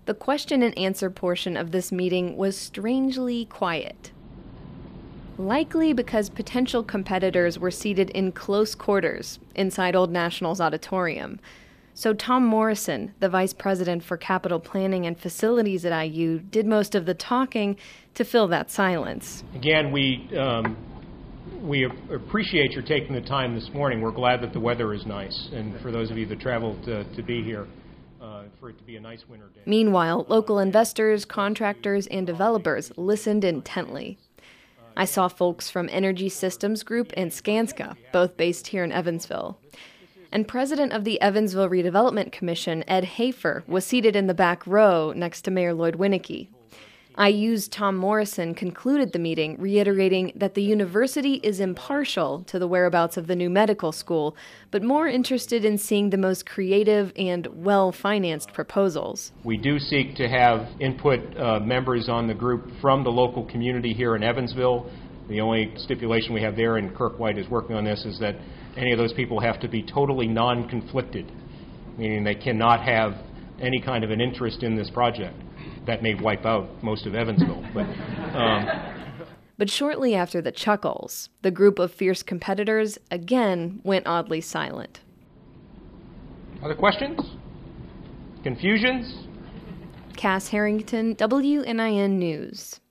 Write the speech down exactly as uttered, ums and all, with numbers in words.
the question and answer portion of this meeting was strangely quiet. Likely because potential competitors were seated in close quarters inside Old National's auditorium. So Tom Morrison, the vice president for capital planning and facilities at I U, did most of the talking to fill that silence. Again, we um, we appreciate your taking the time this morning. We're glad that the weather is nice, and for those of you that traveled to, to be here, uh, for it to be a nice winter day. Meanwhile, local investors, contractors, and developers listened intently. I saw folks from Energy Systems Group and Skanska, both based here in Evansville. And president of the Evansville Redevelopment Commission, Ed Hafer, was seated in the back row next to Mayor Lloyd Winnecke. I U's Tom Morrison concluded the meeting, reiterating that the university is impartial to the whereabouts of the new medical school, but more interested in seeing the most creative and well-financed proposals. We do seek to have input uh, members on the group from the local community here in Evansville. The only stipulation we have there, and Kirk White is working on this, is that any of those people have to be totally non-conflicted, meaning they cannot have any kind of an interest in this project. That may wipe out most of Evansville. But, um, but shortly after the chuckles, the group of fierce competitors again went oddly silent. Other questions? Confusions? Cass Harrington, W N I N News.